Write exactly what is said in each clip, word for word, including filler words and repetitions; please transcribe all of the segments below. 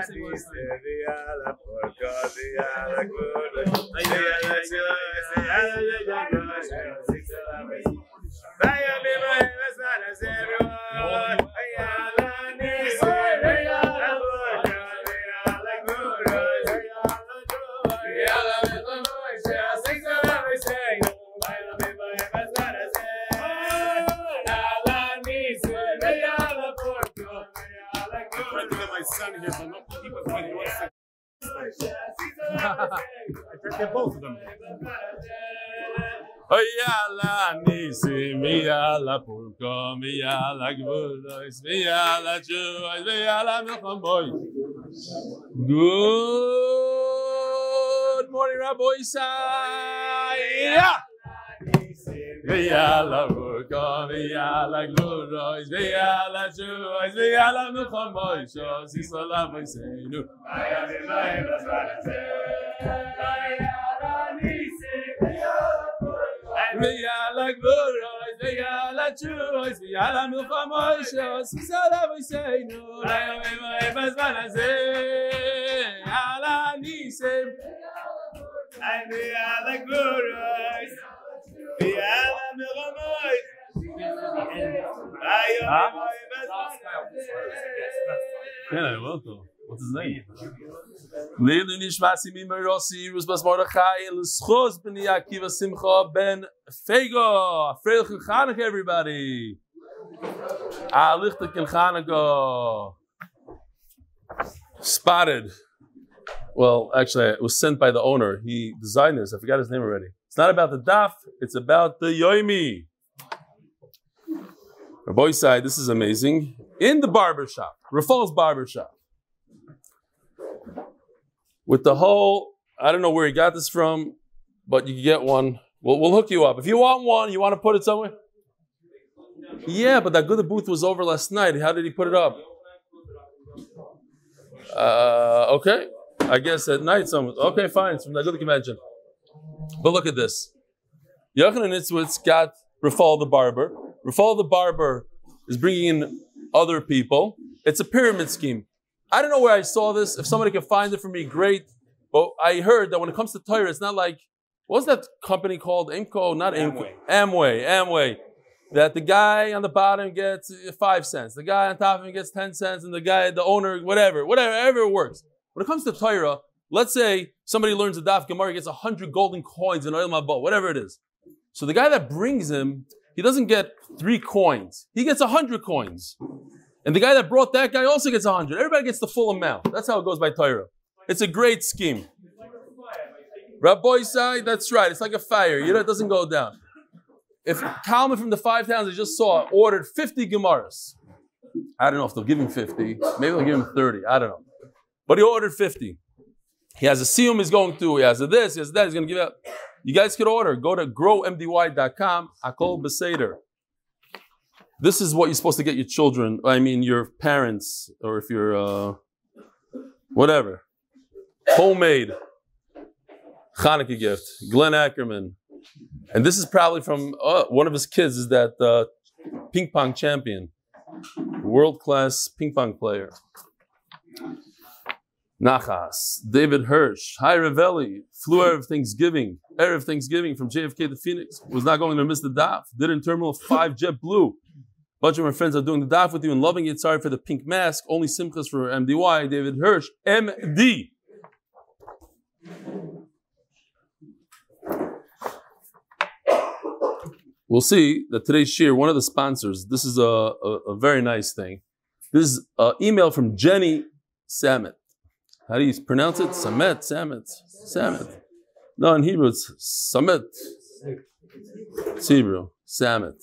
They're both of them. Oyala nisi miyala purko miyala gvulos miyala chuos miyala milchamoy. Good morning, Rabbi Isaiah. Miyala purko miyala gvulos miyala chuos miyala milchamoy. Shos Yisrael Moiseinu. V'yala gvuros, v'yala chuos, v'yala milchamoy shos Yisrael Moiseinu. V'yala b'zman hazeh, v'yala nisim, v'yala gvuros, v'yala milchamoy. Yeah, welcome. What's his name? Leilu nishmasi mimerosi Rusbas Mordechai l'schos ben Yakiva Simcha ben Fego. Freilich Chanukah, everybody. Ah, lichtig in Chanukah. Spotted. Well, actually, it was sent by the owner. He designed this. I forgot his name already. It's not about the daf. It's about the yoimi. Rabbi side, this is amazing. In the barber shop, Rafal's barber shop. With the whole, I don't know where he got this from, but you can get one. We'll, we'll hook you up. If you want one, you want to put it somewhere? Yeah, but that good booth was over last night. How did he put it up? Uh, okay. I guess at night someone. Okay, fine. It's from the good convention. But look at this. Yochanan Itzwitz got Rafal the barber. Rafal the barber is bringing in other people. It's a pyramid scheme. I don't know where I saw this. If somebody can find it for me, great. But I heard that when it comes to Torah, it's not like, what's that company called? Amco? Not Amco. Amway. Amway. That the guy on the bottom gets five cents. The guy on top of him gets ten cents. And the guy, the owner, whatever. Whatever, however it works. When it comes to Torah, let's say somebody learns a Daf Gemara, gets one hundred golden coins in Oil Mabot, whatever it is. So the guy that brings him, he doesn't get three coins. He gets one hundred coins. And the guy that brought that guy also gets one hundred. Everybody gets the full amount. That's how it goes by Torah. It's a great scheme. Rabbi side, that's right. It's like a fire. You know, it doesn't go down. If Kalman from the five towns I just saw ordered fifty Gemaras, I don't know if they'll give him fifty. Maybe they'll give him thirty. I don't know. But he ordered fifty. He has a siyum he's going to. He has a this, he has that. He's going to give out. You guys could order. Go to grow m d y dot com. Akol Beseder. This is what you're supposed to get your children, I mean your parents, or if you're, uh, whatever. Homemade Hanukkah gift. Glenn Ackerman. And this is probably from, uh, one of his kids is that uh, ping pong champion. World-class ping pong player. Nachas. David Hirsch. Hi Ravelli. Flew Erev Thanksgiving. Erev Thanksgiving from J F K to Phoenix. Was not going to miss the daf. Did it in Terminal five JetBlue. Bunch of my friends are doing the daf with you and loving it. Sorry for the pink mask. Only simchas for M D Y. David Hirsch, M D. We'll see that today's shir, one of the sponsors, this is a, a, a very nice thing. This is an email from Jenny Samet. How do you pronounce it? Samet, Samet, Samet. No, in Hebrew it's Samet. It's Hebrew, Samet.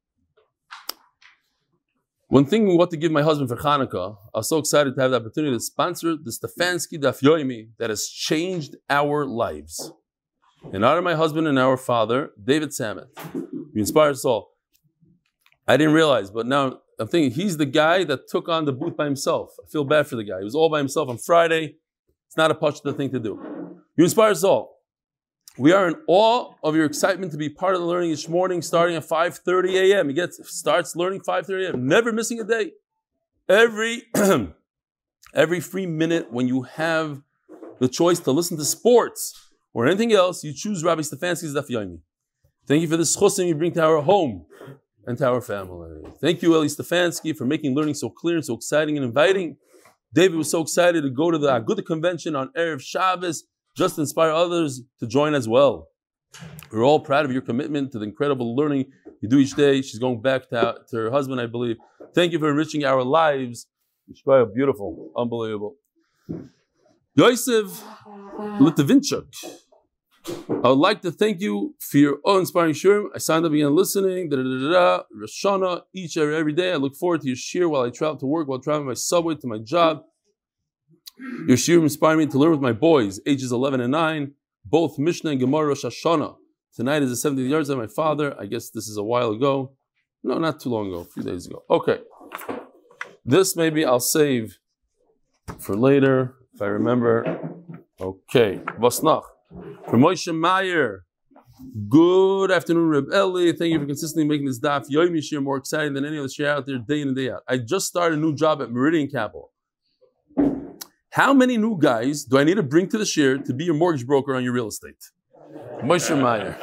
One thing what to give my husband for Hanukkah, I was so excited to have the opportunity to sponsor the Stefanski Daf Yomi that has changed our lives. In honor of my husband and our father, David Samet. He inspired us all. I didn't realize, but now I'm thinking he's the guy that took on the booth by himself. I feel bad for the guy. He was all by himself on Friday. It's not a pashta thing to do. You inspire us all. We are in awe of your excitement to be part of the learning each morning, starting at five thirty a.m. He gets starts learning five thirty a.m. Never missing a day. Every Every free minute when you have the choice to listen to sports or anything else, you choose Rabbi Stefanski's Daf Yomi. Thank you for this chosim you bring to our home and to our family. Thank you, Eli Stefanski, for making learning so clear and so exciting and inviting. David was so excited to go to the Aguda convention on Erev Shabbos, just to inspire others to join as well. We're all proud of your commitment to the incredible learning you do each day. She's going back to, to her husband, I believe. Thank you for enriching our lives. Beautiful, unbelievable. Yosef Litavinchuk, I would like to thank you for your awe-inspiring shiur. I signed up again listening. Da, da, da, da, Rosh Hashanah, each every, every day. I look forward to your shiur while I travel to work, while traveling by subway to my job. Your shiur inspired me to learn with my boys, ages eleven and nine, both Mishnah and Gemara Rosh Hashanah. Tonight is the seventieth yard of my father. I guess this is a while ago. No, not too long ago, a few days ago. Okay. This maybe I'll save for later, if I remember. Okay. Vasnach. From Moshe Meyer. Good afternoon, Reb Eli. Thank you for consistently making this Daf Yomi shiur more exciting than any other shiur out there, day in and day out. I just started a new job at Meridian Capital. How many new guys do I need to bring to the shiur to be your mortgage broker on your real estate? Moshe Meyer.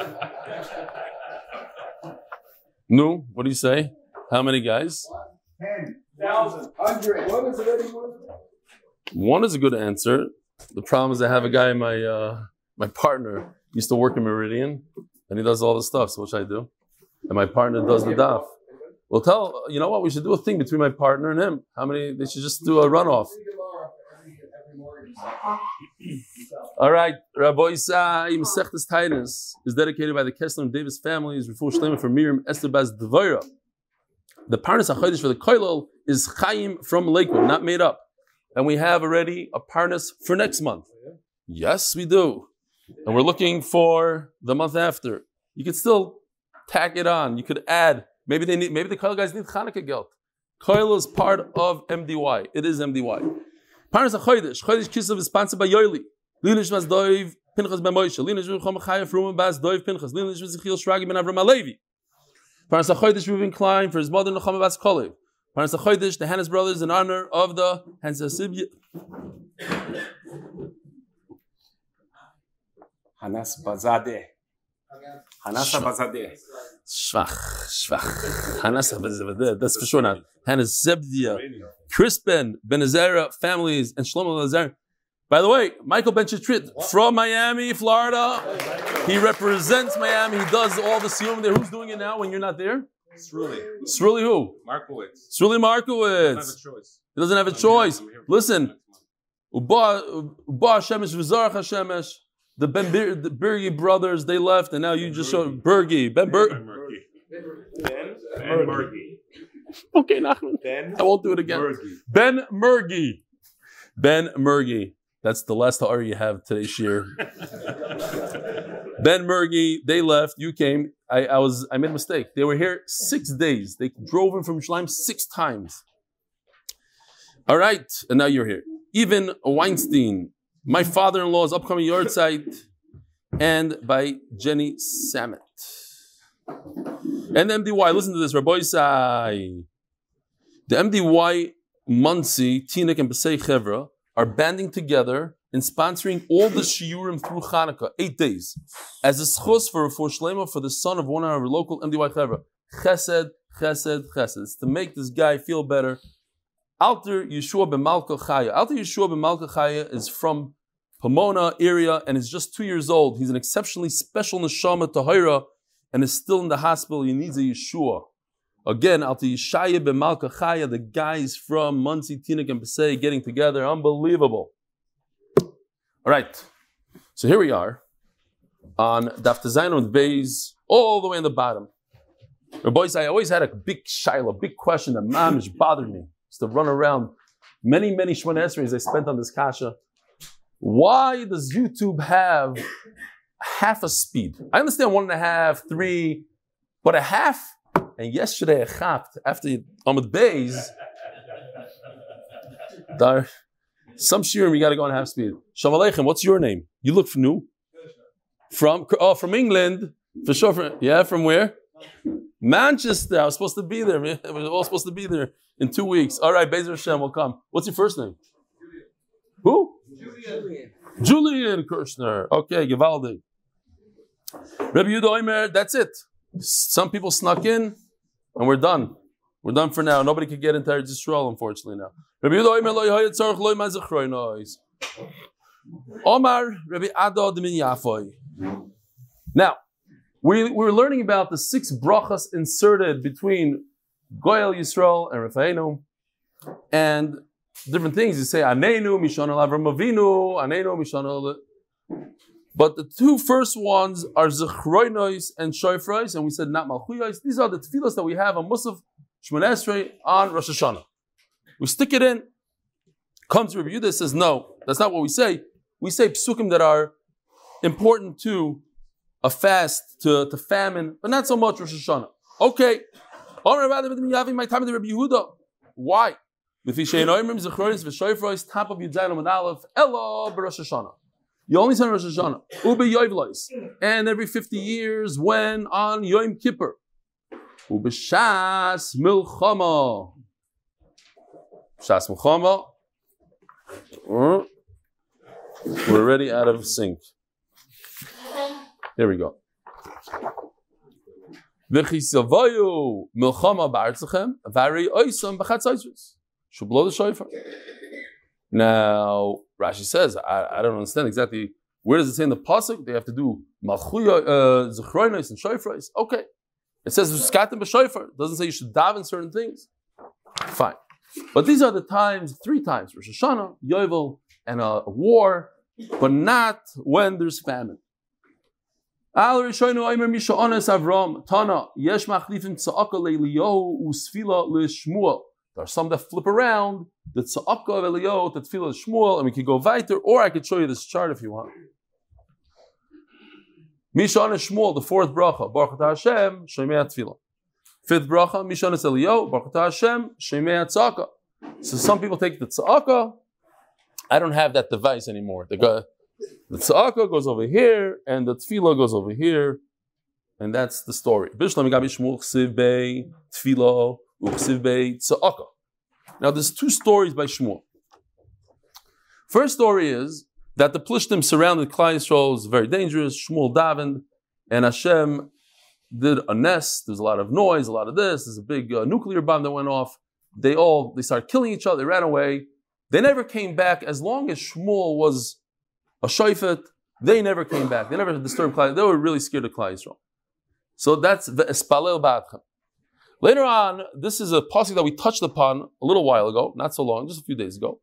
No, what do you say? How many guys? Ten thousand. Hundred. One is already one. One is a good answer. The problem is I have a guy, my uh, my partner used to work in Meridian, and he does all the stuff. So what should I do? And my partner does the daf. Well, tell you know what we should do a thing between my partner and him. How many? They should just do a runoff. All right, Rabbi Isai Masechtas Titus is dedicated by the Kessler and Davis families. Refuah Shlema for Miriam Esther Bas Dvoira. The Parnas HaChodesh for the Koilel is Chaim from Lakewood, not made up. And we have already a Parnas for next month. Yes, we do. And we're looking for the month after. You could still tack it on. You could add. Maybe they need. Maybe the Koilel guys need Chanukah geld. Koilel is part of M D Y. It is M D Y. Parnas HaChodesh. Chodesh Kislev is sponsored by Yoeli. Linish Mas Doiv Pinchas Ben Moshe. Linish Chom Chaya Fruma Bas Doiv Pinchas. Linish Zichil Shragi Ben Avram Alevi. Parnas HaChodesh Reuven Klein for his mother Nechama Bas Kolev. Parnas HaChodesh, the Hannes brothers, in honor of the Hansasibya. Hanas Bazadeh. Hanasa Bazadeh. Schwach, schwach. Hanasa Bazadeh. That's for sure not. Hannes Zebdia, Chris Ben, Ben Azera, families, and Shlomo Lazar. By the way, Michael Ben Chetrit from Miami, Florida. He represents Miami. He does all the siyum there. Who's doing it now when you're not there? Sruli. Sruli who? Markowitz. Sruli Markowitz. He doesn't have a choice. He doesn't have a choice. Listen, Uba Uba Shemesh V'Zarach Hashemesh. The Ben Bir, the Bergi brothers, they left, and now you just showed Bergi. Ben Ber. Ben Ben Mergi. Okay, Nachman. Ben. I won't do it again. Mergi. Ben Mergi. Ben Mergi. That's the last R you have today, Shir. Ben Mergi, they left, you came. I, I was I made a mistake. They were here six days. They drove in from Yerushalayim six times. All right, and now you're here. Even Weinstein, my father-in-law's upcoming yard site, and by Jenny Samet. And the M D Y, listen to this, Rabbi Isai. The M D Y, Muncie, Tinik, and Pesei Chevra are banding together and sponsoring all the shiurim through Chanukah, eight days, as a schus for Refuah Shlema for the son of one of our local M D Y Chevra. Chesed, Chesed, Chesed. It's to make this guy feel better. Alter Yeshua ben Malka Chaya. Alter Yeshua ben Malka Chaya is from Pomona area and is just two years old. He's an exceptionally special neshama tahira and is still in the hospital. He needs a Yeshua. Again, Alter Yeshaya ben Malka Chaya, the guys from Muncie, Tinik, and Pesei getting together. Unbelievable. All right. So here we are on Daf Tezayin with Beis, all the way on the bottom. Boys, I always had a big shaila, big question that mamish bothered me. Is to run around many, many Shemona Esreis I spent on this kasha. Why does YouTube have half a speed? I understand one and a half, three, but a half. And yesterday I chapped after Amud Beis. Dar, some shiurim you got to go on half speed. Shalom Aleichem, what's your name? You look new. From oh, from England for sure. From, yeah, from where? Manchester. I was supposed to be there. We were all supposed to be there in two weeks. All right, Bezer Hashem will come. What's your first name? Who? Julian. Julian Kirshner. Okay, Givaldi. Rabbi Yehuda Omer, that's it. Some people snuck in, and we're done. We're done for now. Nobody can get into Eretz Yisrael, unfortunately, now. Rabbi Yehuda Omer, lo yehayet tzarech lo yimah zechronos. Omar, Rabbi Adad min Yafoy. Now, we, we were learning about the six brachas inserted between Goyal Yisrael and Rafa'enu, and different things. You say, Anenu, Mishana Avram Avinu, Anenu, Mishana. But the two first ones are Zechroinos and Shoifrais, and we said not Malchuyos. These are the tefillos that we have on Musaf Shemon Esrei on Rosh Hashanah. We stick it in. Comes Rabbi Yehuda, says, no, that's not what we say. We say psukim that are important to a fast, to, to famine, but not so much Rosh Hashanah. Okay. My time of the Rabbi Yehuda. Why? Top of Yudzayin and Aleph, Ella b'Rosh Hashanah. You only say Rosh Hashanah. Ube Yoivlois. And every fifty years, when on Yom Kippur. Ube Shas Milchama. Shas Milchama. We're already out of sync. Here we go. V'chisavayu Milchama ba'artzachem v'arei oisam b'chatzaitzus. Should blow the shofar. Now, Rashi says, I, I don't understand exactly, where does it say in the pasuk? They have to do malchuya, zechroinos, and shofars. Okay. It says, skatim b'shofar. It doesn't say you should daven certain things. Fine. But these are the times, three times, Rosh Hashanah, Yovel, and a, a war, but not when there's famine. Al Rishoinu Omer Misha Ones Avram, Tana, Yesh Machlifim Tza'aka Le'Eliyahu U'Sfila Le'Shmuel. There are some that flip around, the tza'aka of Eliyahu, the tefillah of Shmuel, and we could go weiter, or I could show you this chart if you want. Mishan is Shmuel, the fourth bracha, Baruch Atah Hashem, Shemei HaTefillah. Fifth bracha, Mishan is Eliyahu, Baruch Atah Hashem, Shemei HaTzaka. So some people take the tza'aka. I don't have that device anymore. The, the tza'aka goes over here, and the tefillah goes over here, and that's the story. Bishlam Gabi Shmuel Chsiv Bey, Tefillah, Now there's two stories by Shmuel. First story is that the Plishtim surrounded Klal Yisrael. It was very dangerous. Shmuel davened, and Hashem did a nest. There's a lot of noise, a lot of this. There's a big uh, nuclear bomb that went off. They all, they started killing each other. They ran away. They never came back. As long as Shmuel was a shofet, they never came back. They never disturbed Klal Yisrael. They were really scared of Klal Yisrael. So that's the Espalel Ba'atchem. Later on, this is a pasuk that we touched upon a little while ago, not so long, just a few days ago.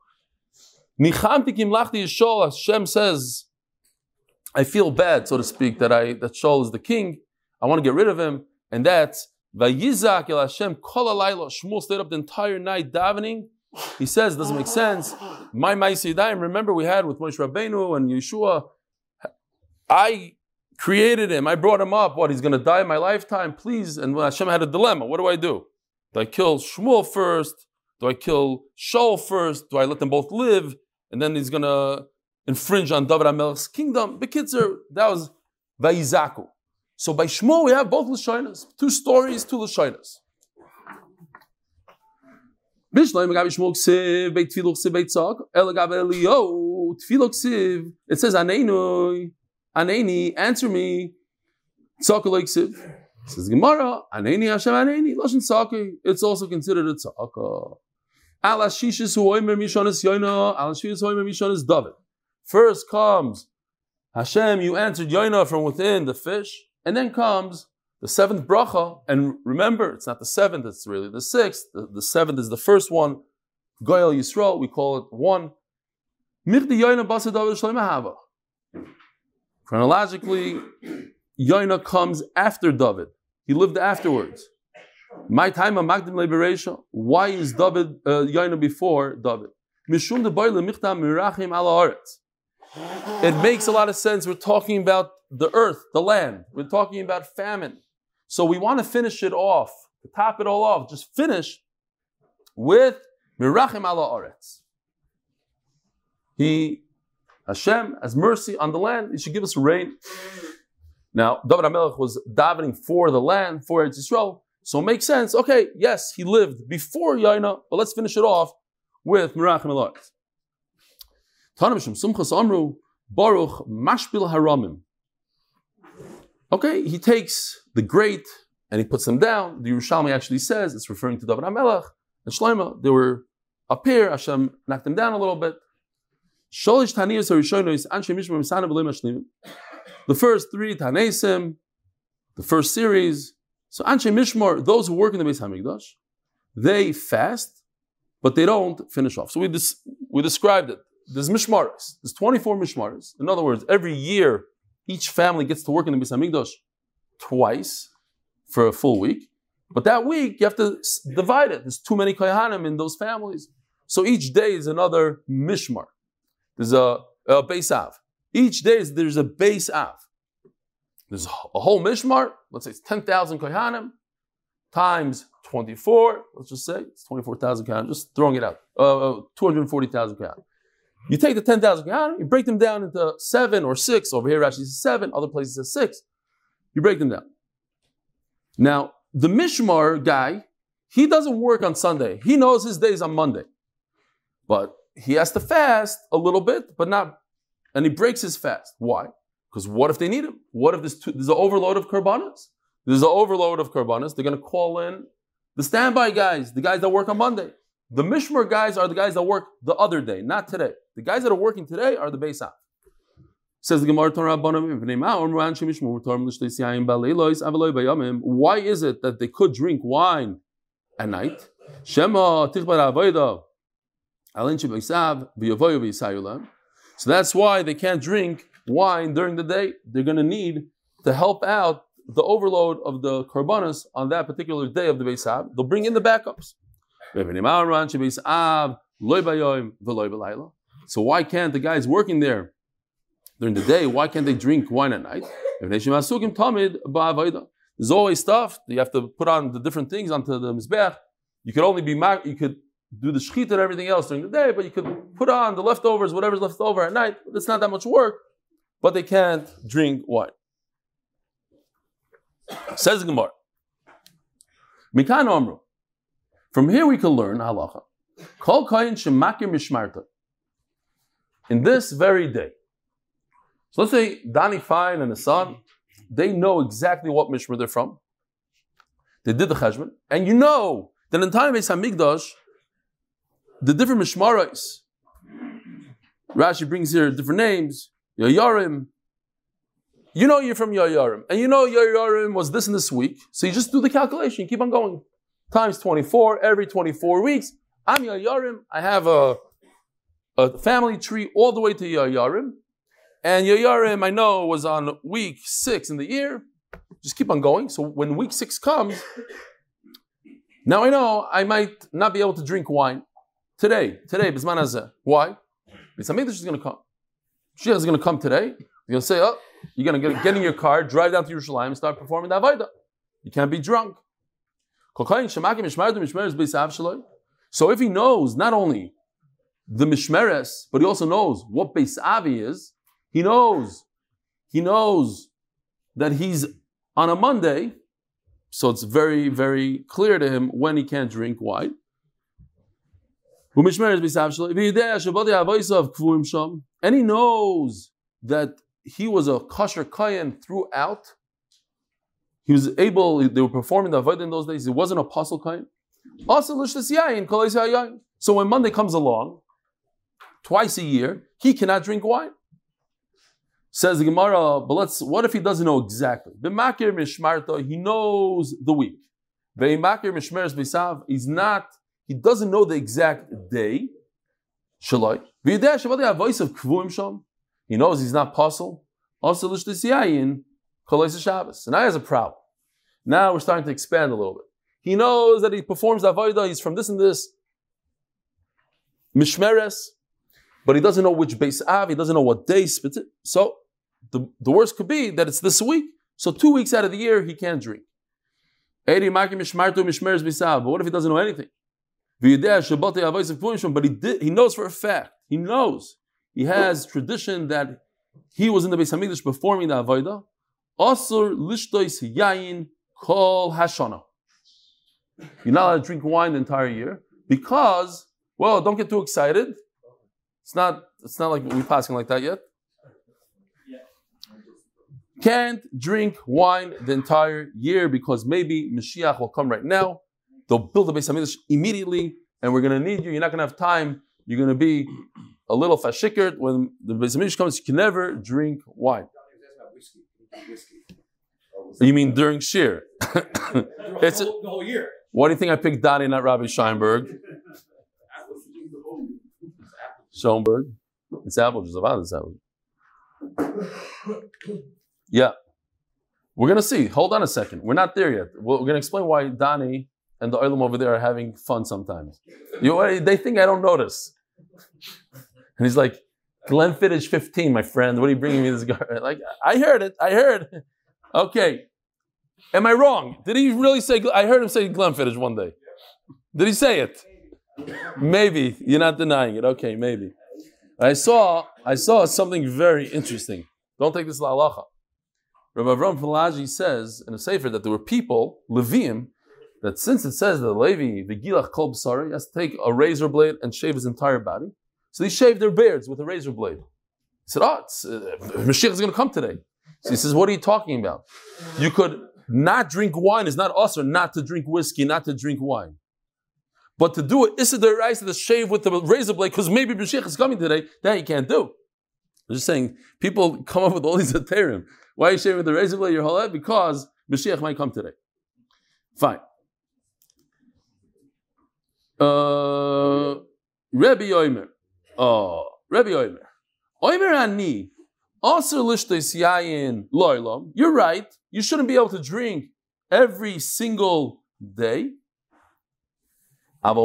Hashem says, I feel bad, so to speak, that I that Shaul is the king. I want to get rid of him. And that's Vayizak el Hashem kol halayla. Shmuel stayed up the entire night davening. He says, it doesn't make sense. My Ma'aseh Yadayim, remember we had with Moshe Rabbeinu and Yeshua. I created him. I brought him up. What, he's going to die in my lifetime? Please. And Hashem had a dilemma. What do I do? Do I kill Shmuel first? Do I kill Shaul first? Do I let them both live? And then he's going to infringe on David HaMelech's kingdom. B'kitzur, that was Vayizaku. So by Shmuel, we have both Lashonas. Two stories, two Lashonas. It says, Aneinui. Aneni, answer me. Tzaka Siv. Says Gemara, Aneni Hashem Aneni, Lashon Tzaka. It's also considered a tzaka. Al Ashishis hu oimer mishonis Yoina, Al Ashishis hu oimer mishonis David. First comes Hashem, you answered Yoina from within the fish, and then comes the seventh bracha. And remember, it's not the seventh; it's really the sixth. The, the seventh is the first one. Goyal Yisrael, we call it one. Mirdi Yoina basa David Shlomo Hava. Chronologically, Yoina comes after David. He lived afterwards. My time of Magdim Liberation. Why is David uh, Yoina before David? Mishum de Boile Michtam Mirachim ala Aretz. It makes a lot of sense. We're talking about the earth, the land. We're talking about famine. So we want to finish it off, to top it all off. Just finish with Mirachim ala Aretz. He Hashem has mercy on the land. He should give us rain. Now, David HaMelech was davening for the land, for Eretz Yisrael. So it makes sense. Okay, yes, he lived before Yaina, but let's finish it off with Mirachim Elohes. Tanamishim Sumchas Amru Baruch Mashbil Haramim. Okay, he takes the great and he puts them down. The Yerushalmi actually says it's referring to David HaMelech and Shlomo. They were up here. Hashem knocked them down a little bit. Sholish Taniyos Harishonos Anshe Mishmar Misana V'Lo Mashlimim. The first three Taneisim, the first series. So Anshe Mishmar, those who work in the Beis Hamikdash, they fast, but they don't finish off. So we dis- we described it. There's Mishmaros. There's twenty-four Mishmaros. In other words, every year, each family gets to work in the Beis Hamikdash twice for a full week. But that week, you have to divide it. There's too many Kohanim in those families. So each day is another Mishmar. There's a, a Beis Av. Each day is, there's a Beis Av. There's a whole Mishmar. Let's say it's ten thousand Kohanim times twenty-four. Let's just say it's twenty-four thousand Kohanim. Just throwing it out. Uh, two hundred forty thousand Kohanim. You take the ten thousand Kohanim, you break them down into seven or six. Over here, Rashi says seven. Other places says six. You break them down. Now, the Mishmar guy, he doesn't work on Sunday. He knows his days on Monday. But he has to fast a little bit, but not, and he breaks his fast. Why? Because what if they need him? What if there's, two, there's an overload of Karbanas? There's an overload of Karbanas. They're going to call in the standby guys, the guys that work on Monday. The Mishmar guys are the guys that work the other day, not today. The guys that are working today are the Beis Av. Says the Gemara, why is it that they could drink wine at night? So that's why they can't drink wine during the day. They're going to need to help out the overload of the Karbanas on that particular day of the Beis Av. They'll bring in the backups. So why can't the guys working there during the day, why can't they drink wine at night? There's always stuff. You have to put on the different things onto the Mizbech. You could only be, you could do the shechita and everything else during the day, but you could put on the leftovers, whatever's left over at night. It's not that much work, but they can't drink wine. Says the Gemara. Mikan Omru. From here we can learn halacha. Kol kayin shemakir mishmarta. In this very day. So let's say Dani Fine and his son, they know exactly what mishmar they're from. They did the cheshbon, and you know that in time of Beis Hamikdash, the different mishmaros. Rashi brings here different names. Yoyarim. You know you're from Yoyarim, and you know Yoyarim was this and this week. So you just do the calculation. You keep on going. Times twenty-four, every twenty-four weeks. I'm Yoyarim. I have a, a family tree all the way to Yoyarim. And Yoyarim, I know, was on week six in the year. Just keep on going. So when week six comes, now I know I might not be able to drink wine today. Today, Bisman Hazeh. Why? Beis Hamikdash is going to come. Mashiach is going to come today. You're going to say, oh, you're going to get in your car, drive down to Yerushalayim, and start performing the Avodah. You can't be drunk. So if he knows not only the Mishmeres, but he also knows what Beis Avi is, he knows, he knows that he's on a Monday, so it's very, very clear to him when he can't drink wine. And he knows that he was a kosher kohen throughout. He was able, they were performing the avodah in those days. He wasn't a apostle kohen. So when Monday comes along, twice a year, he cannot drink wine. Says the Gemara, but let's, what if he doesn't know exactly? B'makir mishmarta, he knows the week. B'makir mishmeres b'sav, he's not, he doesn't know the exact day. Shaloi. V'yideh shabbat voice of kvuim sham. He knows he's not apostle. Also l'shtisiyayin kolais Shabbos. And now he has a problem. Now we're starting to expand a little bit. He knows that he performs the avodah, he's from this and this mishmeres, but he doesn't know which Beis Av, he doesn't know what day. So the, the worst could be that it's this week. So two weeks out of the year, he can't drink. But what if he doesn't know anything? But he did, he knows for a fact, he knows, he has tradition that he was in the Beis Hamikdash performing the avodah. Asur lishtois yayin kol hashana. You're not allowed to drink wine the entire year because, well, don't get too excited. It's not. It's not like we passing like that yet. Can't drink wine the entire year because maybe Mashiach will come right now. They'll build the Beis Hamikdash immediately, and we're going to need you. You're not going to have time. You're going to be a little fashikert when the Beis Hamikdash comes. You can never drink wine. You mean during Shir? It's a, the whole year. Why do you think I picked Donnie, not Rabbi Scheinberg? Schoenberg. It's apple juice. About this apple. Yeah. We're going to see. Hold on a second. We're not there yet. We're going to explain why Donnie and the Olam over there are having fun sometimes. You, they think I don't notice. And he's like, Glenfiddich fifteen, my friend. What are you bringing me this guy? Like, I heard it. I heard. Okay. Am I wrong? Did he really say, I heard him say Glenfiddich one day. Did he say it? Maybe. You're not denying it. Okay, maybe. I saw, I saw something very interesting. Don't take this la halacha. Rabbi Avram Pelagi says in a sefer that there were people, Leviim, that since it says that Levi, the Gilach Kol B'sari, has to take a razor blade and shave his entire body. So they shaved their beards with a razor blade. He said, oh, it's, uh, Mashiach is going to come today. So he says, what are you talking about? You could not drink wine is not usher, not to drink whiskey, not to drink wine. But to do it, Issa D'Oraisa, to shave with the razor blade, because maybe Mashiach is coming today, that you can't do. I'm just saying, people come up with all these aterim. Why are you shaving with the razor blade your whole life? Because Mashiach might come today. Fine. Uh, Rebbe Yomer. Oh, Rebbe Yomer. Omer ani. Also lishtos yayin loilam. You're right. You shouldn't be able to drink every single day. So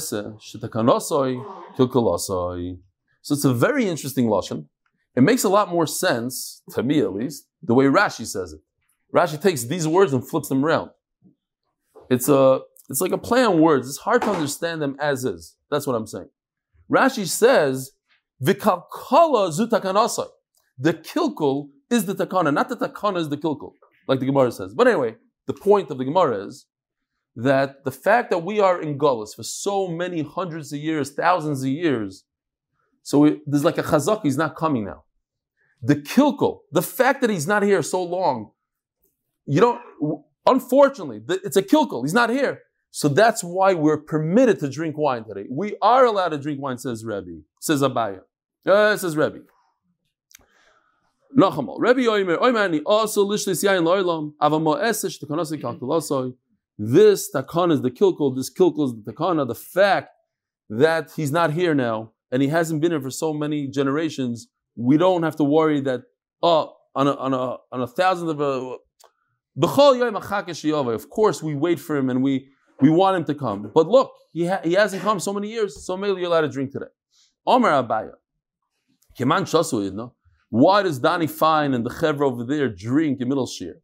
it's a very interesting lashon. It makes a lot more sense, to me at least, the way Rashi says it. Rashi takes these words and flips them around. It's a, it's like a play on words. It's hard to understand them as is. That's what I'm saying. Rashi says, "V'kalkala zu takanasai." The kilkul is the takana, not the takana is the kilkul, like the Gemara says. But anyway, the point of the Gemara is that the fact that we are in Galus for so many hundreds of years, thousands of years, so we, there's like a chazak, he's not coming now. The kilkul, the fact that he's not here so long, you don't, unfortunately, it's a kilkul, he's not here. So that's why we're permitted to drink wine today. We are allowed to drink wine, says Rebbe, says Abaya. Uh, says Rebbe. Nachamal. Rebbe Yomer, Oymani, also lishlis yayin lo'ilam, avamo esesh tekanasi kalkulasoi. This takana is the kilkul, this kilkul is the takana, the fact that he's not here now, and he hasn't been here for so many generations, we don't have to worry that, oh, on a, on a, on a thousand of a, of course we wait for him and we, we want him to come. But look, he, ha- he hasn't come so many years, so maybe you're allowed to drink today. Omer Abaya. Keman shasu yidno. Why does Dani Fine and the Chevra over there drink in middle shir?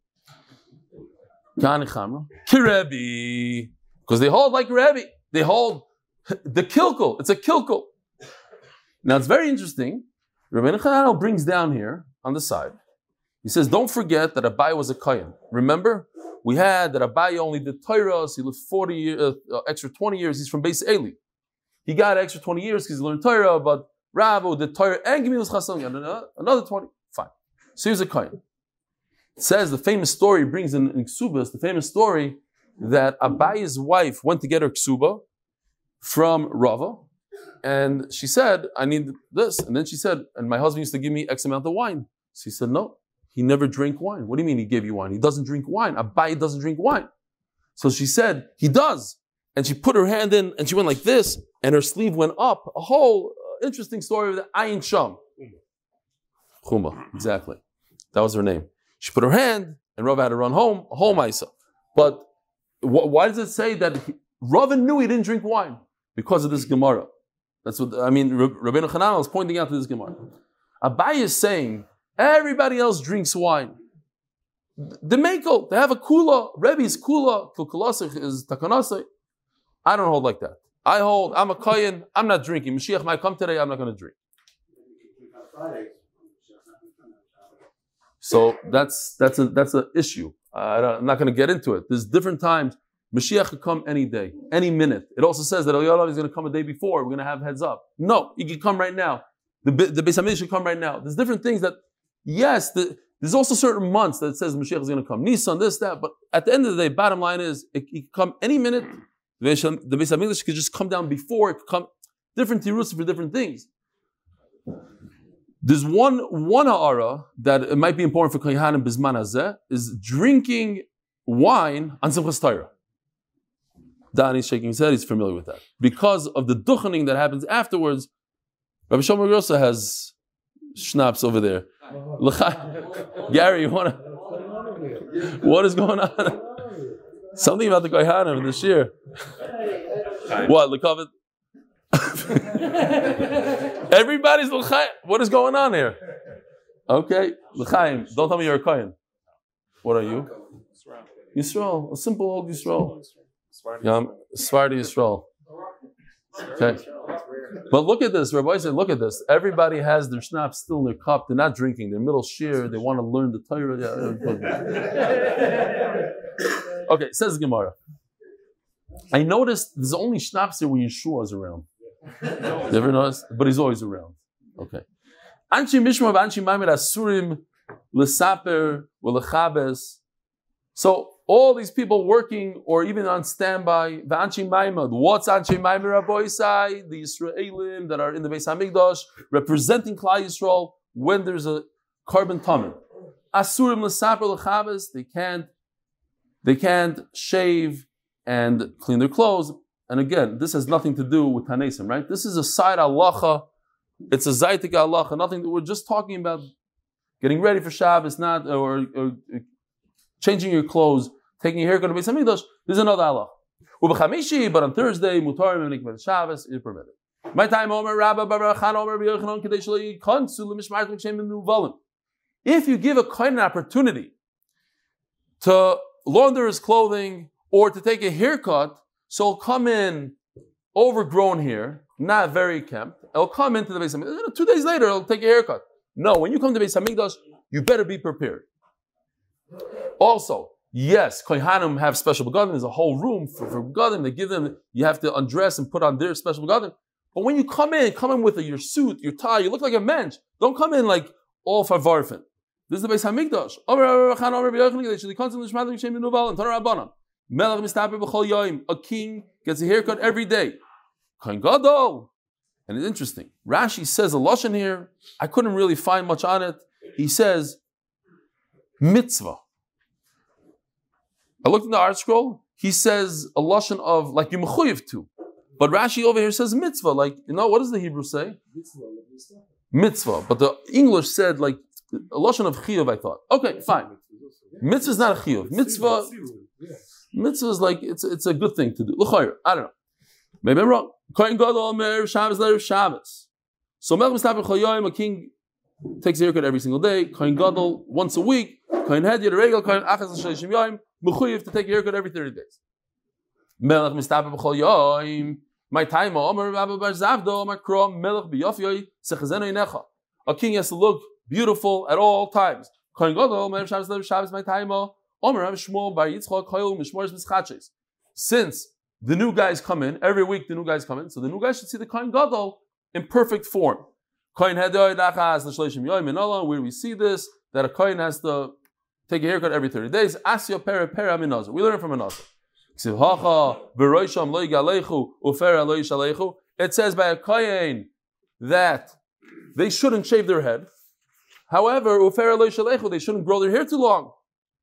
Kirebi. Because they hold like Rebbe. They hold the kilkul. It's a kilkul. Now it's very interesting. Rabbeinu Chananel brings down here on the side. He says, don't forget that Abai was a Kayan. Remember? We had that Abai only did Torah, so he lived forty years, uh, uh, extra twenty years. He's from Beis Eli. He got an extra twenty years because he learned Torah, but Rabbi did Torah and Gemilas Chasam, another twenty. Fine. So he was a Kayan. It says the famous story, brings in, in Ksubas, the famous story that Abayi's wife went to get her Ksuba from Rava, and she said, I need this. And then she said, and my husband used to give me X amount of wine. So he said, no, he never drank wine. What do you mean he gave you wine? He doesn't drink wine. Abayi doesn't drink wine. So she said, he does. And she put her hand in, and she went like this, and her sleeve went up. A whole uh, interesting story of the Ayin Sham. Chuma, exactly. That was her name. She put her hand, and Rav had to run home, a whole Maisa. But wh- why does it say that he, Rav knew he didn't drink wine? Because of this Gemara. That's what, I mean, Rabbeinu Chananel is pointing out to this Gemara. Abai is saying, everybody else drinks wine. The Mekel, they have a kula, Rebbe's kula, Kilkulasich is takanasai. I don't hold like that. I hold, I'm a Kayan, I'm not drinking. Mashiach might come today, I'm not going to drink. So that's that's a that's an issue. Uh, I'm not going to get into it. There's different times. Mashiach could come any day, any minute. It also says that Eliyahu is going to come a day before. We're going to have heads up. No, he can come right now. The, the Beis Hamikdash should come right now. There's different things that, yes, the, there's also certain months that it says Mashiach is going to come. Nisan, this, that. But at the end of the day, bottom line is, it, it can come any minute. The Beis Hamikdash could just come down before. It could come different tirus for different things. There's one one ha'ara that it might be important for Kohanim Bizman Hazeh is drinking wine on Simchas Torah. Danny's shaking his head, he's familiar with that. Because of the duchening that happens afterwards, Rabbi Shomer Grossa has schnapps over there. Gary, you wanna, what is going on? Something about the Kohanim in this year. What, L'Kovet? Everybody's l'chaim. What is going on here? Okay, l'chaim. Don't tell me you're a kohen. What are you? Yisrael, a simple old Yisrael. Yam, Svardi Yisrael. Okay, but look at this. Rabbi said, "Look at this. Everybody has their schnapps still in their cup. They're not drinking. They're middle shir. They want to learn the Torah." Okay, says the Gemara. I noticed there's only schnapps here when Yeshua is around. You ever notice? But he's always around. Okay. Anshi mishma v'anshi maimed asurim l'saper v'lechabes. So all these people working or even on standby, v'anshi maimed. What's anshi maimed, Rabbi Isai? The Yisraelim that are in the Beis Hamikdash representing Klal Yisrael when there's a carbon tamim. Asurim l'saper l'chabes. They can't. They can't shave and clean their clothes. And again, this has nothing to do with Tanesim, right? This is a side halacha. It's a zaytik halacha. Nothing. We're just talking about getting ready for Shabbos, not or, or changing your clothes, taking your haircut to Beis Hamikdash. There's another halacha. But on Thursday, mutarim and nikvet Shabbos is permitted. My time, Omer Rabba Barachan Omer B'Yochanan Kadesh Lo Yikonsu L'Mishmar L'Shem Nuvalim. If you give a kohen an opportunity to launder his clothing or to take a haircut, so it'll come in overgrown hair, not very kempt. It'll come into the Beis Hamikdash. Two days later, it'll take a haircut. No, when you come to Beis Hamikdash, you better be prepared. Also, yes, Kohanim have special begadim. There's a whole room for, for begadim. They give them, you have to undress and put on their special begadim. But when you come in, come in with a, your suit, your tie, you look like a mensch. Don't come in like all farvarfen. This is the Beis Hamikdash. A king gets a haircut every day. And it's interesting. Rashi says a lashon here. I couldn't really find much on it. He says mitzvah. I looked in the art scroll. He says a lashon of like you're mechuyev to. But Rashi over here says mitzvah. Like, you know, what does the Hebrew say? Mitzvah. But the English said like a lashon of chiyuv, I thought. Okay, fine. Mitzvah is not a chiyuv. Mitzvah, mitzvah is like, it's it's a good thing to do. L'chayr, I don't know. Maybe I'm wrong. Kohen Gadol Mer Shabbos Leir Shabbos. So Melech Mistaper Chol Yoyim, a king takes a haircut every single day. Kohen Gadol once a week. Kohen Hedyot Regel, Kohen Achas Shleishim Yoyim, Mechuyev to take a haircut every thirty days. Melech Mistaper Chol Yoyim. My time, Omer Rabba Bar Zavdo, Omer Kro Melech B'Yofyoi Sechazeno Yinecha. A king has to look beautiful at all times. Kohen Gadol Mer Shabbos Leir Shabbos. My time, Omer Rabba Shmuel Bar Yitzchak Koyel Mishmores Mischatches. Since the new guys come in, every week the new guys come in, so the new guys should see the Kohen Gadol in perfect form. Kohen Hedyot Achas L'Shleishim Yoyim in Allah, where we see this, that a Kohen has to take a haircut every thirty days. Asya Pere Pere Aminazar. We learn from Aminazar. It says by a Kohen that they shouldn't shave their head. However, they shouldn't grow their hair too long.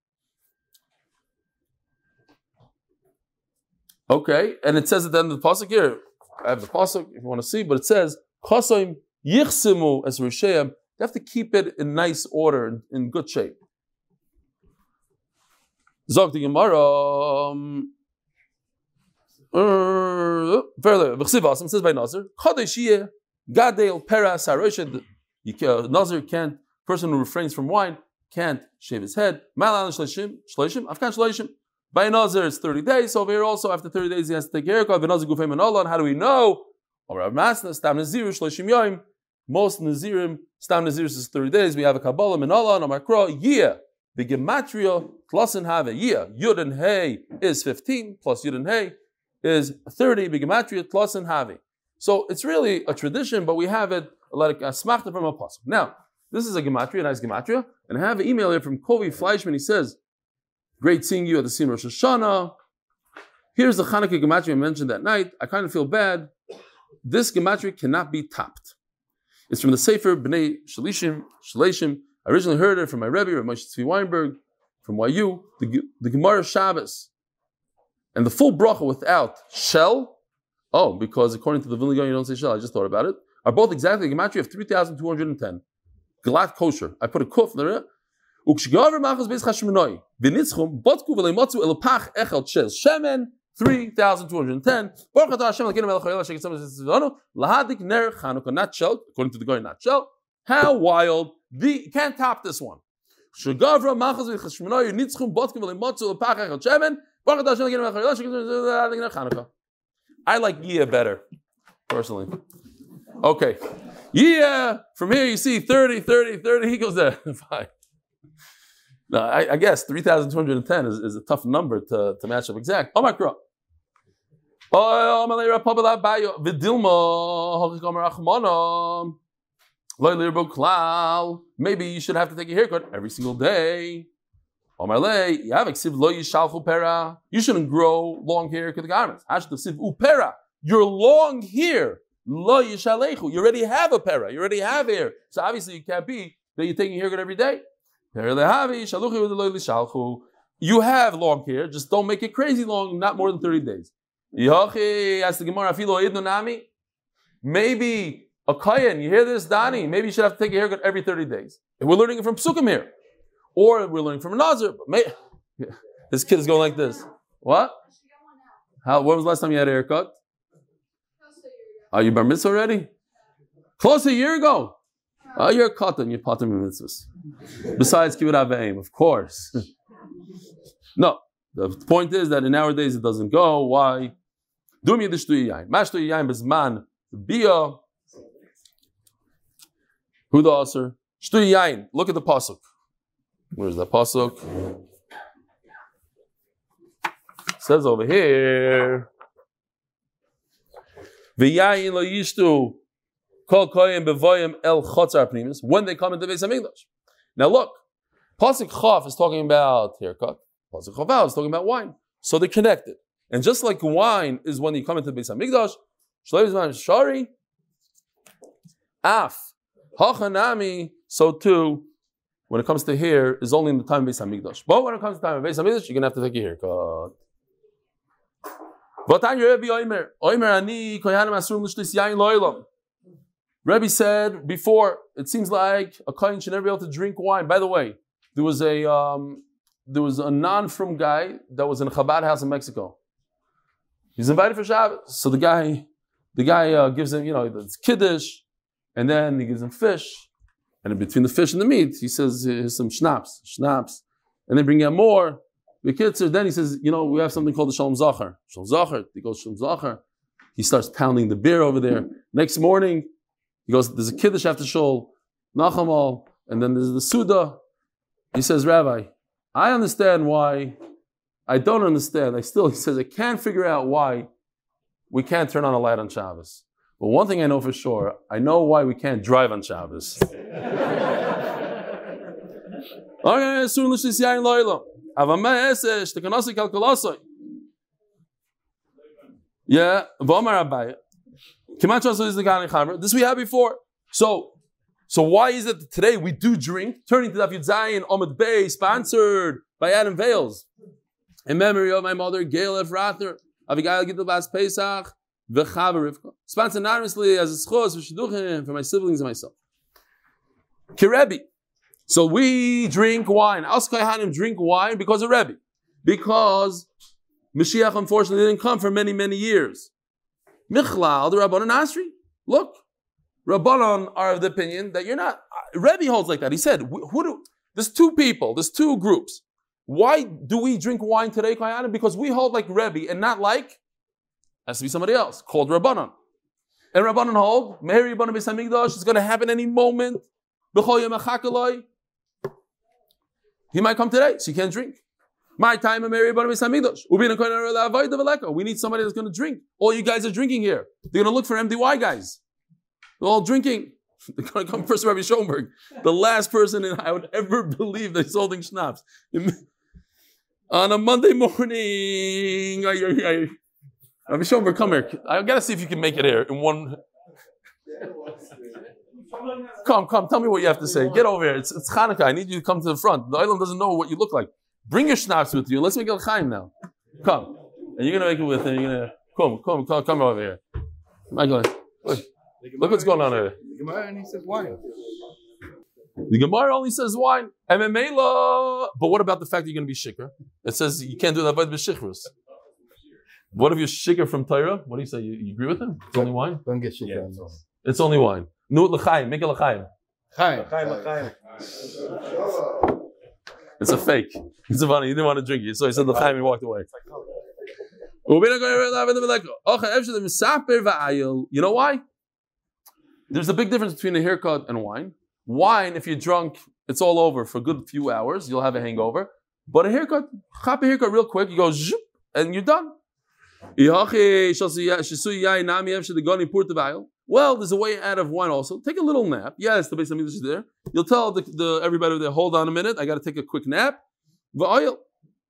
Okay, and it says at the end of the pasuk here. I have the pasuk if you want to see, but it says Chasoim Yichsimu as Risheim. You have to keep it in nice order, in, in good shape. Zog the Gemara. Um, Further, V'chsiv says by Nazir, Chodeshiyeh Gadel Pera Saroshed. Nazir can't. Person who refrains from wine can't shave his head. Malan Shleishim Shleishim Afkan Shleishim. By Nazir, it's thirty days. So over here also, after thirty days, he has to take a haircut. V'nazir Gufay Manolan. How do we know? Or Rav Masna Stam Nazir Shleishim Yoim. Most Nazirim Stam Nazir is thirty days. We have a Kabbalah Manolan or Makro. Yeah. The Gematria plus and have a year. Yud and Hey is fifteen plus Yud and Hey is thirty. Big Gematria plus and have. So it's really a tradition, but we have it like a smachta from a pasuk. Now, this is a gematria, a nice gematria, and I have an email here from Kovi Fleischman. He says, "Great seeing you at the Sim Rosh Hashanah. Here's the Chanukah gematria I mentioned that night. I kind of feel bad. This gematria cannot be topped. It's from the Sefer Bnei Shalishim, Shalishim. I originally heard it from my Rebbe, Rav Moshe Tzvi Weinberg, from Y U, the, the Gemara Shabbos. And the full bracha without shell, oh, because according to the Vilna Gaon, you don't say shell, I just thought about it, are both exactly a gematria of three thousand two hundred ten. Galat kosher. I put a kuf there. Ukshgaver machas beis chashmenoi. V'nitzchum, botku v'leimotzu elpach echel shel shemen, three thousand two hundred ten. Baruch atah Hashem l'keinu melech ha'olam she'ketzam v'zitzvonu, lahadik ner Chanukah, not shell, according to the Gaon, not shell. How wild. The, you can't top this one. Shgavra machas beis chashmenoi, v'nitzchum, botku v'leimotzu elpach echel shemen, baruch atah Hashem l'keinu melech ha'olam she'ketzam v'zitzvonu, Chanukah. I like Yiyah better, personally. Okay. Yeah, from here you see thirty, thirty, thirty, he goes there. Fine. No, I, I guess three thousand two hundred ten is, is a tough number to, to match up exact. Oh my God. Maybe you should have to take a haircut every single day. You shouldn't grow long hair to the garments. Your long hair. Lo yishalechu. You already have a pera. You already have hair. So obviously you can't be that you're taking a haircut every day. You have long hair. Just don't make it crazy long. Not more than thirty days. Maybe a kayan. You hear this, Dani? Maybe you should have to take a haircut every thirty days. And we're learning it from Psukim here, or we're learning from a Nazir. May, this kid is going like this. What? How? When was the last time you had a haircut? Are you bar mitzvah already? Close to a year ago. Oh, you're a katan, you're pater mitzvahs. Besides kibbut aveim, of course. No, the point is that in nowadays it doesn't go. Why? Dum yidish tu yayin. Mash tu yayin bezman bia. Who the aser? Shtu yayin. Look at the pasuk. Where's the pasuk? It says over here. When they come into Beis Hamikdash. Now look, Pasuk Chaf is talking about haircut. Pasuk Chaf is talking about wine. So they're connected. And just like wine is when you come into Beis Hamikdash, Shleiv Zman Shari, Af, Hachanami, so too, when it comes to hair, is only in the time of Beis Hamikdash. But when it comes to the time of Beis Hamikdash, you're going to have to take a haircut. Rebbe said before, it seems like a kohen should never be able to drink wine. By the way, there was a um, there was a non-from guy that was in a Chabad house in Mexico. He's invited for Shabbos. So the guy, the guy uh, gives him, you know, it's kiddush, and then he gives him fish, and in between the fish and the meat, he says, here's some schnapps, schnapps, and they bring out more. The kids, then he says, you know, we have something called the Shalom Zachar. Shalom Zachar, he goes Shalom Zachar. He starts pounding the beer over there. Next morning, he goes, there's a kiddush after Shul, Nachamal, and then there's the Suda. He says, Rabbi, I understand why, I don't understand. I still, he says, I can't figure out why we can't turn on a light on Shabbos. But one thing I know for sure, I know why we can't drive on Shabbos. Yeah, this we had before. So, so why is it that today we do drink? Turning to Daf Yud Zayin, Omid Bey, sponsored by Adam Vales. In memory of my mother, Gail F. Rather, Avigail Gittel Bas Pesach, V'Chava Rivka. Sponsored anonymously as a schos for Shidduchim, for my siblings and myself. Kirebi. So we drink wine. Us Kohanim drink wine because of Rebbe. Because Mashiach unfortunately didn't come for many, many years. Michlal, the Rabbanon Asri. Look, Rabbanon are of the opinion that you're not. Rebbe holds like that. He said, who do, there's two people, there's two groups. Why do we drink wine today, Kohanim? Because we hold like Rebbe and not like, has to be somebody else, called Rabbanon. And Rabbanon hold, Meher Rabbanon Beis Hamikdash is going to happen any moment. He might come today, so you can't drink. My time, we need somebody that's going to drink. All you guys are drinking here. They're going to look for M D Y guys. They're all drinking. They're going to come first to Rabbi Schoenberg. The last person in, I would ever believe that he's holding schnapps. On a Monday morning. Rabbi Schoenberg, come here. I got to see if you can make it here in one. Come, come, tell me what you have to say. Get over here. It's, it's Hanukkah. I need you to come to the front. The island doesn't know what you look like. Bring your schnapps with you. Let's make it l'chaim now. Come. And you're going to make it with him. You're going to come, come, come, come over here. Michael, look, look what's going on here. The Gemara only says wine. The Gemara only says wine. M M A law. But what about the fact that you're going to be shikr? It says you can't do that by the shikhrus. What if you're shikr from Torah? What do you say? You, you agree with him? It's only wine? Don't get shikr. Yeah. It's only wine. No l'chaim. Make it l'chaim. Chaim. It's a fake. It's a funny. He didn't want to drink it, so he said l'chaim and walked away. You know why? There's a big difference between a haircut and wine. Wine, if you're drunk, it's all over for a good few hours. You'll have a hangover. But a haircut, chop a haircut real quick. You go zhoop, and you're done. Well, there's a way out of wine also. Take a little nap. Yes, the Beis Hamikdash is there. You'll tell the, the everybody there, hold on a minute, I got to take a quick nap. Like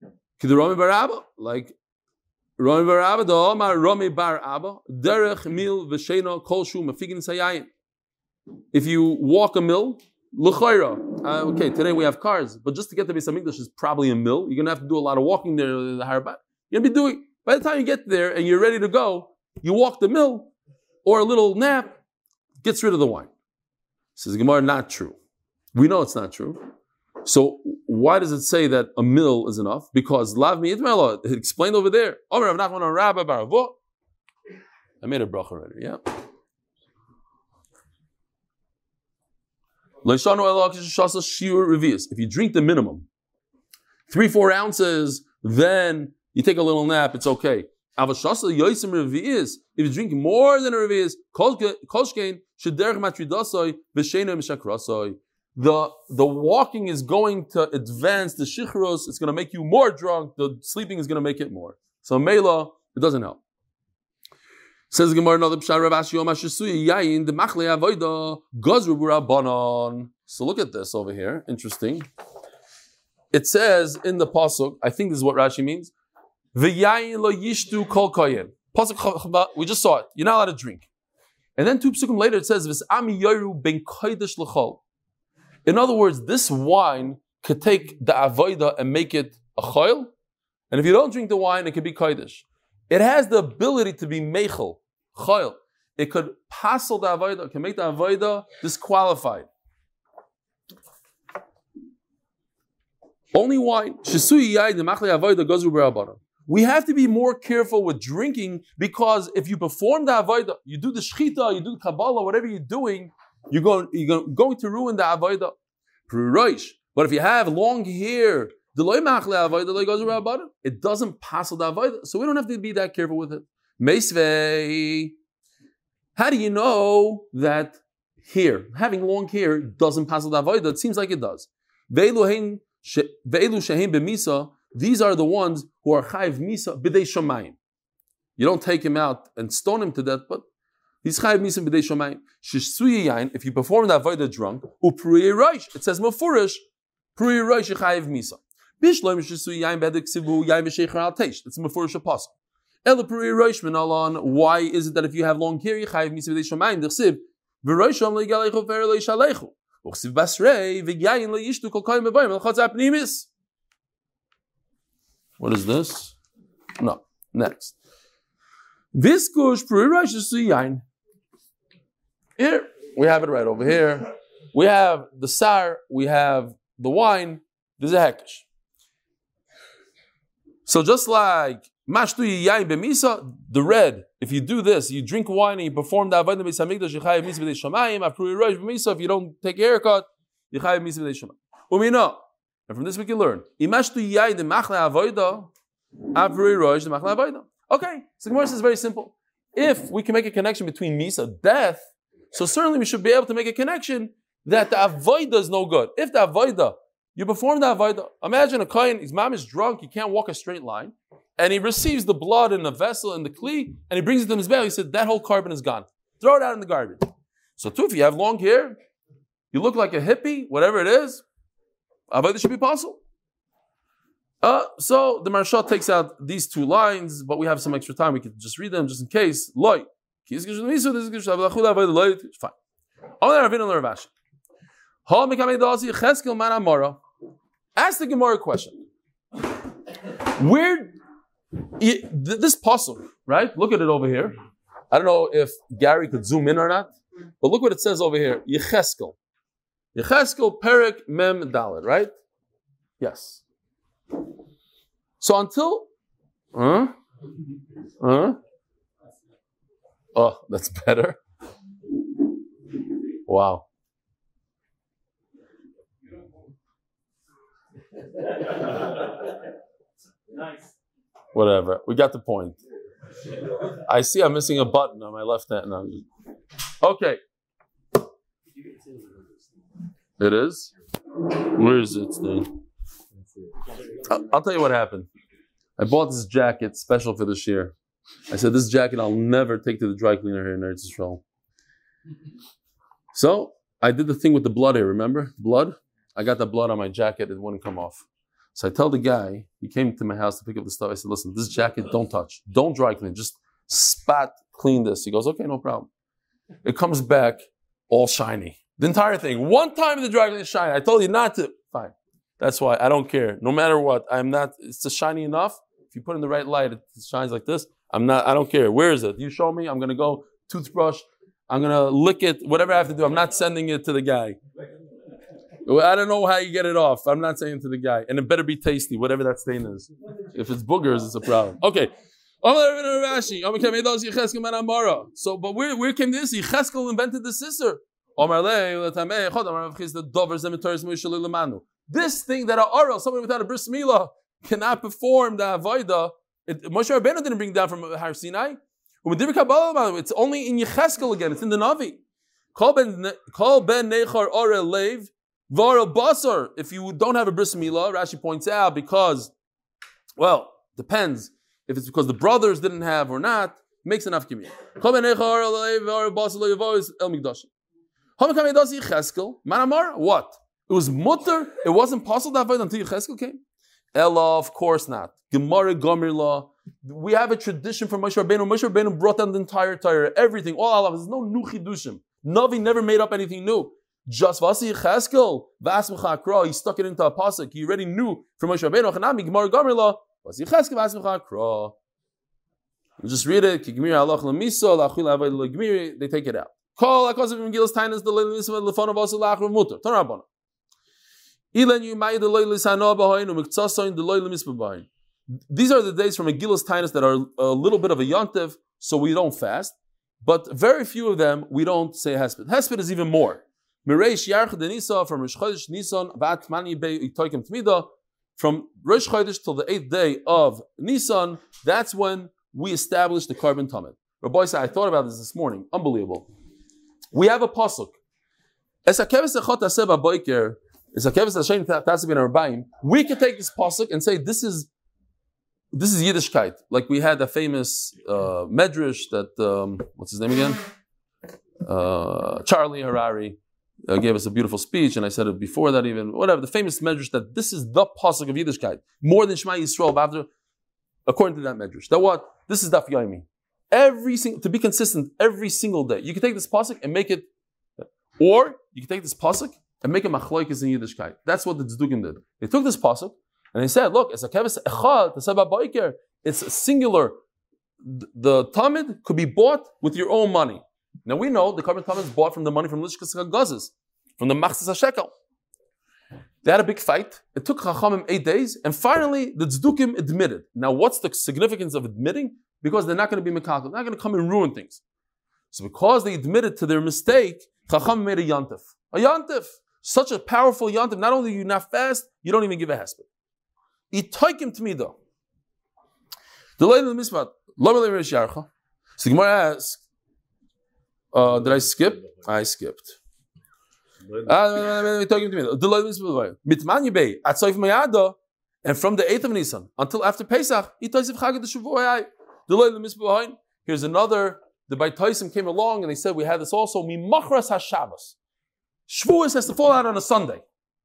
Rami bar Abba, the Omar Rami bar Abba, derech mil v'sheina kol shu mafigin sayayin. If you walk a mill, l'chayra. Uh, okay, today we have cars, but just to get to Beis Hamikdash is probably a mill. You're gonna have to do a lot of walking there. The Harabat. You're gonna be doing. By the time you get there and you're ready to go, you walk the mill, or a little nap gets rid of the wine. Says Gemara, not true. We know it's not true. So why does it say that a mill is enough? Because lav mi itmela, it explained over there. I made a bracha already, yeah. If you drink the minimum, three, four ounces, then you take a little nap, it's okay. If you drink more than a revius, the the walking is going to advance the shichros. It's going to make you more drunk. The sleeping is going to make it more. So mela, it doesn't help. Says Gemara another pshar Rav Ashi Yom Hashisuya Yayin the Machle Avoda Gozru B'Rabbanon. So look at this over here. Interesting. It says in the pasuk. I think this is what Rashi means. V'yayin lo yishtu kol koyin. Pasuk, we just saw it. You're not allowed to drink. And then two psukim later it says v's'ami yoru ben kodesh l'chol. In other words, this wine could take the avodah and make it a choil. And if you don't drink the wine, it could be kodesh. It has the ability to be meichel, choil. It could passel the avodah, it can make the avodah disqualified. Only wine. We have to be more careful with drinking because if you perform the avodah, you do the shchita, you do the kabbalah, whatever you're doing, you're going, you're going to ruin the avodah. But if you have long hair, it doesn't pass the avodah, so we don't have to be that careful with it. Meisvei. How do you know that hair, having long hair, doesn't pass the avodah? It seems like it does. These are the ones who are chayiv misa b'dei shomayim. You don't take him out and stone him to death, but he's chayiv misa b'dei shomayim. Shishsuye yain, if you perform that avodah drunk, u'priyei roish, it says mafurish, priyei roish chayiv misa. Bishloim shishsuye yain b'edek sivu yain v'sheicher al teish. It's mafurish apostle. Ela priyei roish minalon. Why is it that if you have long hair, you chayiv misa b'dei shomayim? D'chsiv v'roisham le'galechu v'er le'ishalechu. Uchsiv basrei v'yayin le'yishtu kol koyim v'bayim l'chotz apnimis. What is this? No. Next. Viskush yain. Here we have it right over here. We have the sar. We have the wine. There's a hekesh. So just like mashtu yain b'misa, the red. If you do this, you drink wine and you perform the avodah Beis Hamikdash, you chayav misa b'dei shamayim. After rosh b'misa, if you don't take a haircut, you chayav misa b'dei shamayim. Umina. And from this we can learn. Okay, so the Gemara says very simple. If we can make a connection between misa, death, so certainly we should be able to make a connection that the avodah is no good. If the avodah You perform the avodah. Imagine a kohen, his mom is drunk, he can't walk a straight line, and he receives the blood in the vessel, in the kli, and he brings it to his belly. He said, that whole carbon is gone. Throw it out in the garbage. So too, if you have long hair, you look like a hippie, whatever it is, avodah should be possible. Uh, so the Maharsha takes out these two lines, but we have some extra time. We could just read them just in case. Loi. Fine. Ask the Gemara a question. Where this puzzle, right? Look at it over here. I don't know if Gary could zoom in or not, but look what it says over here. Yecheskel. Yecheskel Perek Mem Dalet, right? Yes. So until, huh? Huh? Oh, that's better. Wow. Nice. Whatever. We got the point. I see I'm missing a button on my left hand. No. Okay. It is? Where is it? Thing? I'll, I'll tell you what happened. I bought this jacket special for this year. I said, this jacket I'll never take to the dry cleaner here in Eretz Yisrael. So I did the thing with the blood here, remember? Blood? I got the blood on my jacket, it wouldn't come off. So I tell the guy, he came to my house to pick up the stuff. I said, listen, this jacket, don't touch. Don't dry clean. Just spot clean this. He goes, okay, no problem. It comes back all shiny. The entire thing. One time in the dry clean is shiny. I told you not to. Fine. That's why I don't care. No matter what, I'm not, it's just shiny enough. If you put it in the right light, it shines like this. I'm not, I don't care. Where is it? You show me, I'm going to go toothbrush. I'm going to lick it, whatever I have to do. I'm not sending it to the guy. I don't know how you get it off. I'm not saying it to the guy. And it better be tasty, whatever that stain is. If it's boogers, it's a problem. Okay. So, but where, where came this? Yecheskel invented the scissor. This thing that a oral, somebody without a bris milah, cannot perform the avodah. Moshe Rabbeinu didn't bring it down from Har Sinai. It's only in Yecheskel again. It's in the Navi. Kol ben nechar orel leiv v'orel basar. If you don't have a bris milah, Rashi points out, because, well, depends. If it's because the brothers didn't have or not, makes enough gimme. Kol ben nechar orel leiv v'orel basar lo yavois el mikdash. What? It was mutter. It wasn't possible that avodah until Yecheskel came. Ella, of course not. Gemara Gomer law. We have a tradition from Moshe Rabbeinu. Moshe Rabbeinu brought down the entire Torah, everything, all Allah. There's no new chidushim. Navi never made up anything new. Just Vasi Yecheskel, Vasmecha Akra. He stuck it into a pasuk. He already knew from Moshe Rabbeinu. Chanami Gemara Gomer law. Vasi Yecheskel, Vasmecha Akra. You just read it. Ki Gemiri Halach Lemiso Lachul Avodah LeGemiri. They take it out. Call because of Megillas Tainas the Leilis Lefon of Vasi Lachur Mutter. Torah Rabbanan. These are the days from Megillas Tainis that are a little bit of a yontiv, so we don't fast. But very few of them, we don't say Hesped. Hesped is even more. Mireish Yarch Denisa from Rosh Chodesh Nisan Vat Mani Bei Itoikim Tmida. From Rosh Chodesh till the eighth day of Nisan, that's when we establish the carbon tamid. Rabbi said, I thought about this this morning. Unbelievable. We have a pasuk. We can take this pasuk and say this is this is Yiddishkeit. Like we had a famous uh, medrash that um, what's his name again? Uh, Charlie Harari uh, gave us a beautiful speech, and I said it before that even. Whatever the famous medrash that this is the pasuk of Yiddishkeit more than Shema Yisrael. After, according to that medrash, that what this is Daf Yomi. Every single to be consistent every single day. You can take this pasuk and make it, or you can take this pasuk and make a machloikis in Yiddishkeit. That's what the Tzdukim did. They took this pasuk and they said, look, it's a keves echad, it's a singular. The tamid could be bought with your own money. Now we know the carbon tamid is bought from the money from Lishkas HaGazes, from the Machzis HaShekel. They had a big fight. It took Chachamim eight days, and finally the Tzdukim admitted. Now what's the significance of admitting? Because they're not going to be mekakal. They're not going to come and ruin things. So because they admitted to their mistake, Chachamim made a yantif. A yantif. Such a powerful yantif. Not only do you not fast, you don't even give a hesped. Itoikim tmidah. The lady of the mispat. So Gemara asks, uh, did I skip? I skipped. talking to me. Mitmanya Bey at Soif Mayada, and from the eighth of Nisan until after Pesach, here's another. The Beit Taisim came along and they said we had this also. Mimachras Hashabbos. Shavuos has to fall out on a Sunday.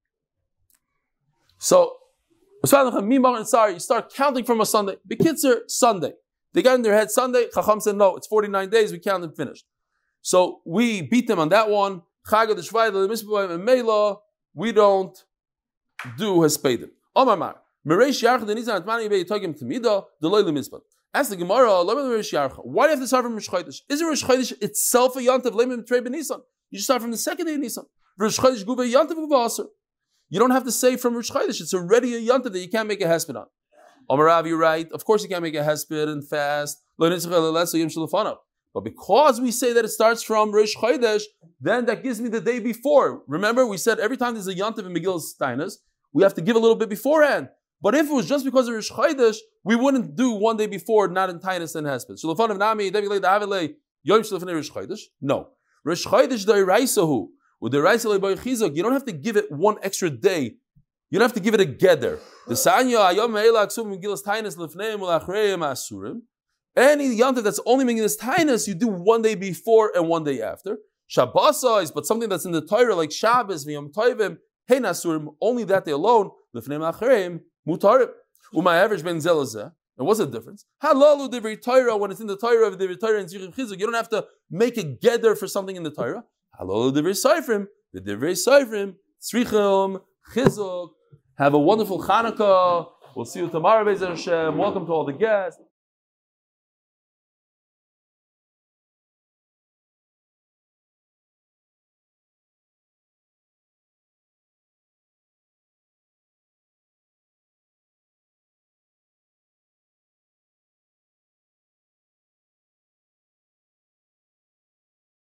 So, you start counting from a Sunday. Bekitzer, Sunday. They got in their head Sunday. Chacham said no, it's forty-nine days. We count and finished. So we beat them on that one. Chagad the Shvayda the Misbah and Mela. We don't do Hespedim. Omar Mar. Mereish Yarcha the Nizan Atmani Bey Togim Tamida the Loyal Misbah. Ask the Gemara, why do you have to start from Rosh Chodesh? Isn't Rosh Chodesh itself a Yantav? You just start from the second day of Nisan. Rosh Chodesh Guba Yantav Guba. You don't have to say from Rosh Chodesh. It's already a Yantav that you can't make a hesped on. Omar Rav, you're right. Of course you can't make a hesped and fast. But because we say that it starts from Rosh Chodesh, then that gives me the day before. Remember, we said every time there's a Yantav in Megillus Tainas, we have to give a little bit beforehand. But if it was just because of Rosh Chodesh, we wouldn't do one day before, not in Tainus and Hesped. No. Rosh Chodesh Dairaisahu. With the Raisa Leboy Chizok, you don't have to give it one extra day. You don't have to give it a gather. The Sanya Ayom Meila Aksum Megillas Tainus Lefneim Ulachreim Asurim. Any Yantav that's only Megillas Tainus, you do one day before and one day after. Shabbos, but something that's in the Torah like Shabbos, V'yom Tovim, Hey Nasurim, only that day alone. Lefneim Ulachreim. Mutarim. Uma average ben zelazeh. And what's the difference? Halalu divrei Torah, when it's in the Torah of divrei Torah and Zichim Chizuk, you don't have to make a gather for something in the Torah. Halalu divrei Seifrim, the divrei Seifrim, Tzrichim Chizuk. Have a wonderful Chanukah. We'll see you tomorrow, Be'ez Hashem. Welcome to all the guests.